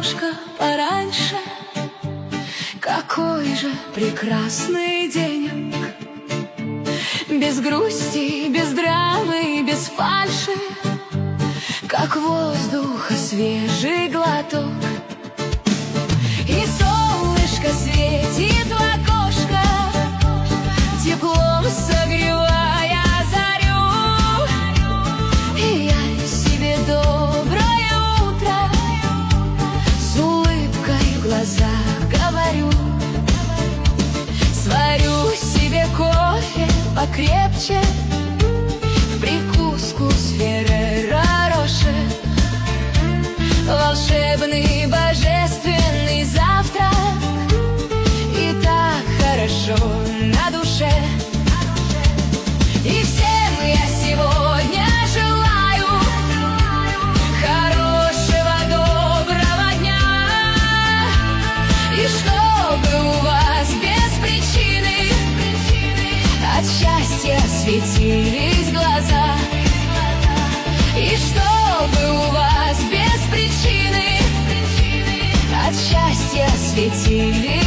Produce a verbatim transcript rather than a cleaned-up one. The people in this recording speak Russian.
окошко пораньше. Какой же прекрасный день, без грусти, без драмы, без фальши, как воздуха свежий глоток. И солнышко светит в окошко, теплом согревая зарю. И я себе доброе утро с улыбкой в глазах говорю. Сварю себе кофе покрепче, в прикуску с Ферреро Роше. Волшебный, божественный завтрак, и так хорошо на душе. И всем я сегодня желаю хорошего, доброго дня. И чтобы у вас без причины от счастья светились глаза. И чтобы у вас без причины от счастья светились